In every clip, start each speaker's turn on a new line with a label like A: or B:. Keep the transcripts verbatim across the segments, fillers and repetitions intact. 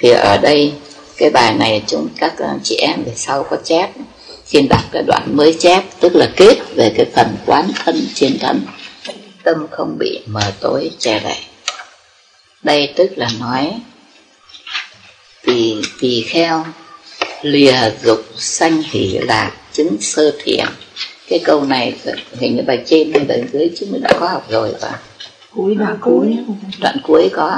A: Thì ở đây cái bài này chúng các chị em về sau có chép, xin đọc cái đoạn mới chép, tức là kết về cái phần quán thân trên thân, tâm không bị mờ tối che đậy. Đây tức là nói tỳ tỳ kheo lìa dục sanh hỷ lạc chứng sơ thiện. Cái câu này hình như bài trên hay bài dưới chúng mình đã có học rồi, và
B: cuối đoạn cuối
A: đoạn cuối có.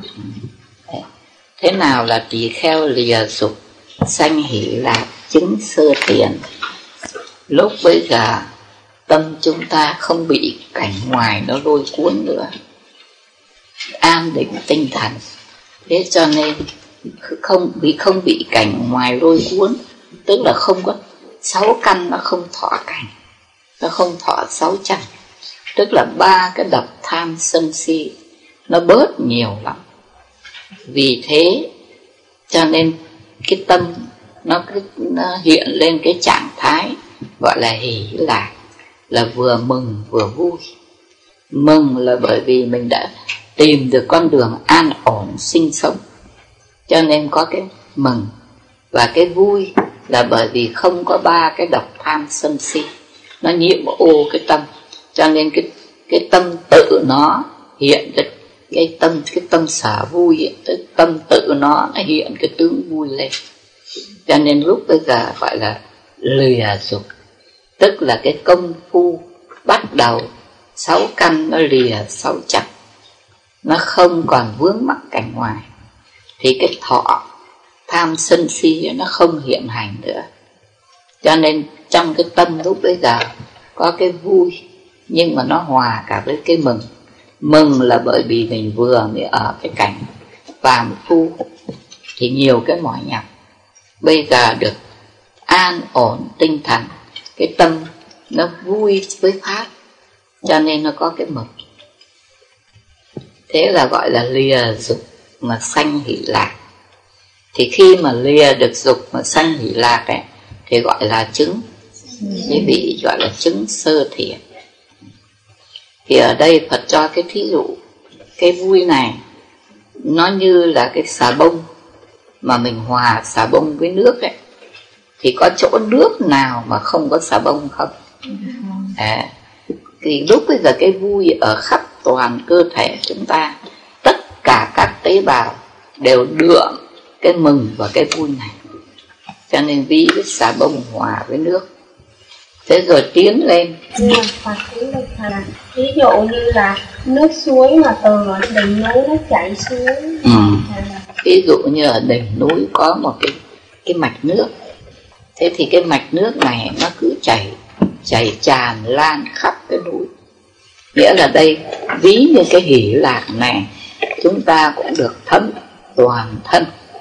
A: Thế nào là tỳ kheo lìa dục sanh hỷ lạc chứng sơ thiện? Lúc bây giờ tâm chúng ta không bị cảnh ngoài nó lôi cuốn nữa, an định tinh thần. Thế cho nên không bị không bị cảnh ngoài lôi cuốn, tức là không có sáu căn, nó không thọ cảnh, nó không thọ sáu trần, tức là ba cái độc tham sân si nó bớt nhiều lắm. Vì thế cho nên cái tâm nó, nó hiện lên cái trạng thái gọi là hỷ lạc, là vừa mừng vừa vui. Mừng là bởi vì mình đã tìm được con đường an ổn sinh sống, cho nên có cái mừng. Và cái vui là bởi vì không có ba cái độc tham sân si nó nhiễm ô cái tâm, cho nên cái cái tâm tự nó hiện cái cái tâm cái tâm sở vui, cái tâm tự nó nó hiện cái tướng vui lên. Cho nên lúc bây giờ gọi là lìa dục, tức là cái công phu bắt đầu sáu căn nó lìa sáu trần, nó không còn vướng mắc cảnh ngoài, thì cái thọ tham sân si nó không hiện hành nữa. Cho nên trong cái tâm lúc bây giờ có cái vui, nhưng mà nó hòa cả với cái mừng. Mừng là bởi vì mình vừa mới ở cái cảnh phàm phu thì nhiều cái mỏi nhọc, bây giờ được an ổn tinh thần, cái tâm nó vui với pháp, cho nên nó có cái mừng. Thế là gọi là lìa dục mà sanh hỷ lạc. Thì khi mà lìa được dục mà sanh hỷ lạc ấy, thì gọi là chứng, cái vị gọi là chứng sơ thiện. Thì ở đây Phật cho cái thí dụ, cái vui này nó như là cái xà bông mà mình hòa xà bông với nước ấy, thì có chỗ nước nào mà không có xà bông không? À, thì lúc bây giờ cái vui ở khắp toàn cơ thể chúng ta, tất cả các tế bào đều đượm cái mừng và cái vui này, cho nên ví với xà bông hòa với nước. Thế rồi tiến lên.
B: Ví dụ như là nước suối mà từ đỉnh núi nó chảy xuống.
A: Ừ. Ví dụ như ở đỉnh núi có một cái cái mạch nước. Thế thì cái mạch nước này nó cứ chảy chảy tràn lan khắp cái núi. Nghĩa là đây ví như cái hỷ lạc này chúng ta cũng được thấm toàn thân.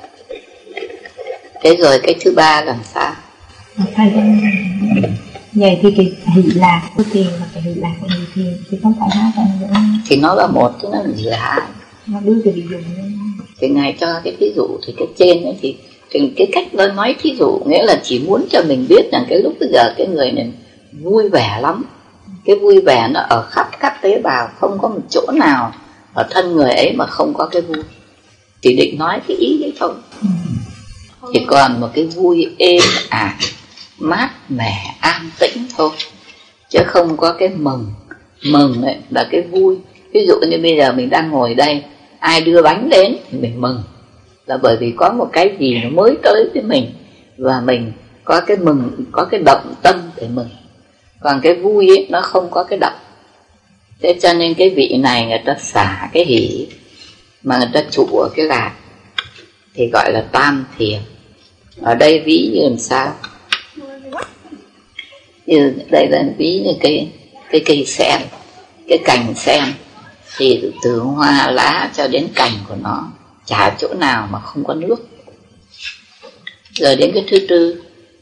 A: Thế rồi cái thứ ba làm sao?
B: Thầy vậy thì cái hỷ lạc của tiền và cái hỷ lạc của người thiền thì không phải hai cái nữa.
A: Thì nó là một, chứ nó là hai.
B: Nó đưa cái ví dụ lên.
A: Thì Ngài cho cái ví dụ thì cái trên ấy thì, thì cái cách nó nói thí dụ nghĩa là chỉ muốn cho mình biết rằng cái lúc bây giờ cái người này vui vẻ lắm. Cái vui vẻ nó ở khắp các tế bào, không có một chỗ nào ở thân người ấy mà không có cái vui. Chỉ định nói cái ý đấy thôi. Ừ. Chỉ còn một cái vui êm ả, mát mẻ, an tĩnh thôi, chứ không có cái mừng. Mừng ấy là cái vui. Ví dụ như bây giờ mình đang ngồi đây, ai đưa bánh đến thì mình mừng, là bởi vì có một cái gì nó mới tới với mình, và mình có cái mừng, có cái động tâm để mừng. Còn cái vui ấy, nó không có cái động. Thế cho nên cái vị này người ta xả cái hỷ, mà người ta trụ ở cái lạc, thì gọi là tam thiền. Ở đây ví như làm sao? Như đây là ví như cái cái cây sen, cái cành sen, thì từ hoa lá cho đến cành của nó chả chỗ nào mà không có nước. Rồi đến cái thứ tư,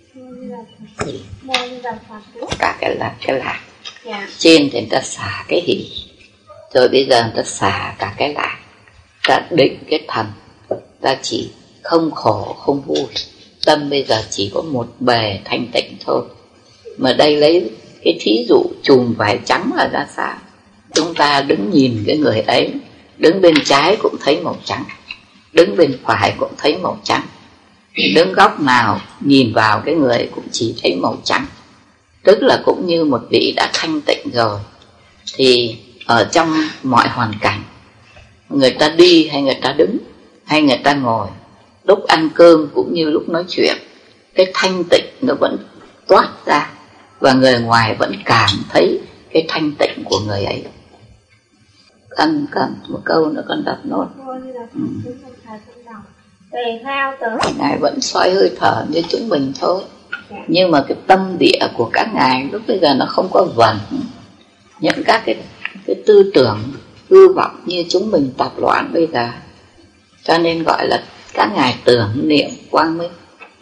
A: cả cái lạc cái lạc. Trên thì người ta xả cái hỷ, rồi bây giờ người ta xả cả cái lạc, ta định cái thần, ta chỉ không khổ không vui. Tâm bây giờ chỉ có một bề thanh tịnh thôi. Mà đây lấy cái thí dụ chùm vải trắng là ra sao? Chúng ta đứng nhìn cái người ấy, đứng bên trái cũng thấy màu trắng, đứng bên phải cũng thấy màu trắng, đứng góc nào nhìn vào cái người cũng chỉ thấy màu trắng. Tức là cũng như một vị đã thanh tịnh rồi, thì ở trong mọi hoàn cảnh, người ta đi hay người ta đứng hay người ta ngồi, lúc ăn cơm cũng như lúc nói chuyện, cái thanh tịnh nó vẫn toát ra, và người ngoài vẫn cảm thấy cái thanh tịnh của người ấy. Cần cần một câu nữa con đọc nốt. Ừ. Ngài vẫn soi hơi thở như chúng mình thôi, nhưng mà cái tâm địa của các ngài lúc bây giờ nó không có vẩn những các cái, cái tư tưởng hư vọng như chúng mình tạp loạn bây giờ, cho nên gọi là các ngài tưởng niệm quang minh.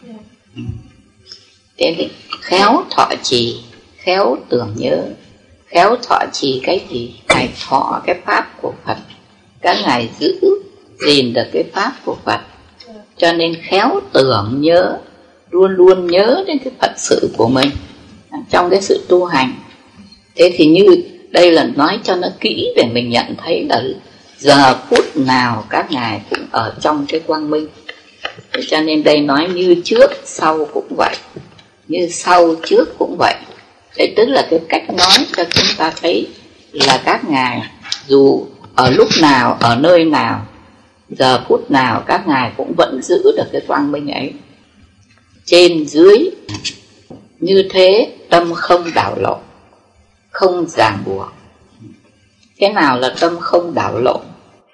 A: Thế thì khéo thọ trì, khéo tưởng nhớ. Khéo thọ trì cái gì? Ngài thọ cái pháp của Phật, các ngài giữ gìn được cái pháp của Phật, cho nên khéo tưởng nhớ, luôn luôn nhớ đến cái Phật sự của mình trong cái sự tu hành. Thế thì như đây là nói cho nó kỹ để mình nhận thấy là giờ phút nào các ngài cũng ở trong cái quang minh. Thế cho nên đây nói như trước sau cũng vậy, như sau trước cũng vậy. Thế tức là cái cách nói cho chúng ta thấy là các ngài dù ở lúc nào, ở nơi nào, giờ phút nào các ngài cũng vẫn giữ được cái quang minh ấy. Trên dưới như thế, tâm không đảo lộn, không ràng buộc. Thế nào là tâm không đảo lộn?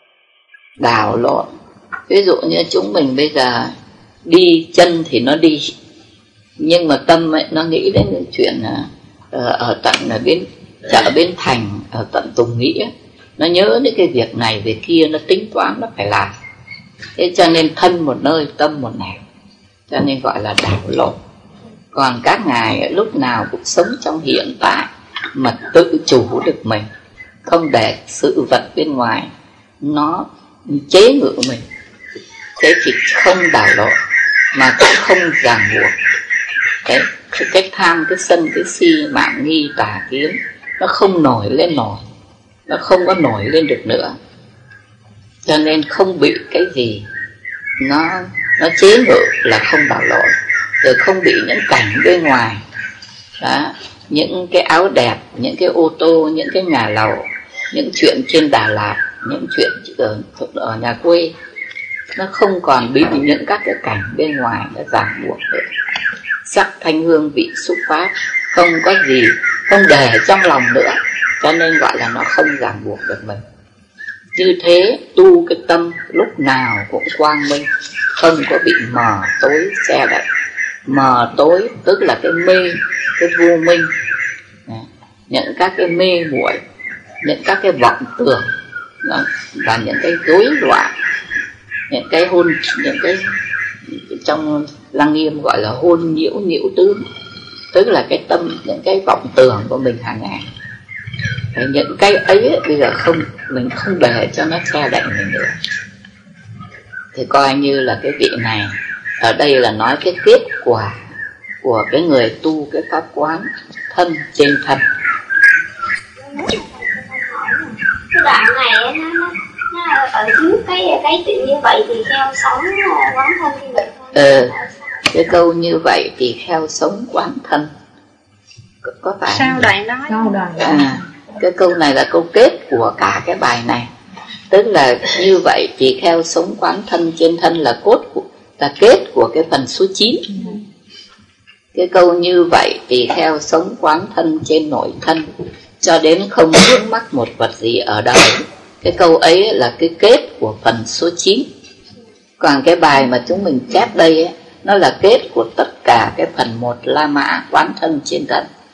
A: Đảo lộn, ví dụ như chúng mình bây giờ đi, chân thì nó đi, nhưng mà tâm ấy, nó nghĩ đến những chuyện ở, ở tận ở bên chợ Bến Thành, ở tận Tùng Nghĩa, nó nhớ đến cái việc này việc kia, nó tính toán nó phải làm. Thế cho nên thân một nơi, tâm một nẻo, cho nên gọi là đảo lộn. Còn các ngài lúc nào cũng sống trong hiện tại mà tự chủ được mình, không để sự vật bên ngoài nó chế ngự mình. Thế thì không đảo lộn mà cũng không ràng buộc. Đấy, cái, cái tham, cái sân, cái si, mạn nghi, tà kiến nó không nổi lên nổi, nó không có nổi lên được nữa. Cho nên không bị cái gì nó nó chế ngự là không đảo lộn. Rồi không bị những cảnh bên ngoài đó, những cái áo đẹp, những cái ô tô, những cái nhà lầu, những chuyện trên Đà Lạt, những chuyện ở, ở nhà quê, nó không còn bị những các cái cảnh bên ngoài nó ràng buộc nữa. Sắc thanh hương vị xúc pháp không có gì, không để trong lòng nữa, cho nên gọi là nó không ràng buộc được mình. Như thế tu cái tâm lúc nào cũng quang minh, không có bị mờ tối che đậy. Mờ tối tức là cái mê, cái vô minh, những các cái mê muội, những các cái vọng tưởng và những cái rối loạn, những cái hôn, những cái trong Lăng Nghiêm gọi là hôn nhiễu nhiễu tướng, tức là cái tâm, những cái vọng tưởng của mình hàng ngày. Thì những cái ấy bây giờ không, mình không để cho nó che đậy mình nữa. Thì coi như là cái vị này ở đây là nói cái kết quả của cái người tu cái pháp quán thân trên thân.
C: Cái đoạn này nó, nó, nó ở trước cái cái chuyện như vậy thì theo sống quán thân như vậy thôi.
A: Ừ, cái câu như vậy thì theo sống quán thân có, có phải
C: sao đoạn đó?
B: Sao đoạn đó?
A: À, cái câu này là câu kết của cả cái bài này. Tức là như vậy thì theo sống quán thân trên thân là cốt của, là kết của cái phần số chín. Cái câu như vậy thì theo sống quán thân trên nội thân, cho đến không vướng mắc một vật gì ở đời. Cái câu ấy là cái kết của phần số chín. Còn cái bài mà chúng mình chép đây ấy, nó là kết của tất cả cái phần một La Mã quán thân trên thân.